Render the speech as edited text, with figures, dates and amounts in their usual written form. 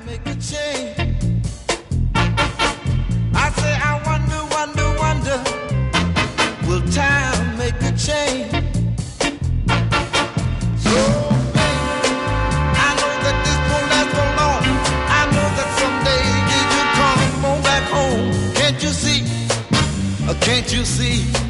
make a change. I say I wonder, wonder, wonder, will time make a change? So baby, I know that this won't last for long. I know that someday you come on back home. Can't you see? Can't you see?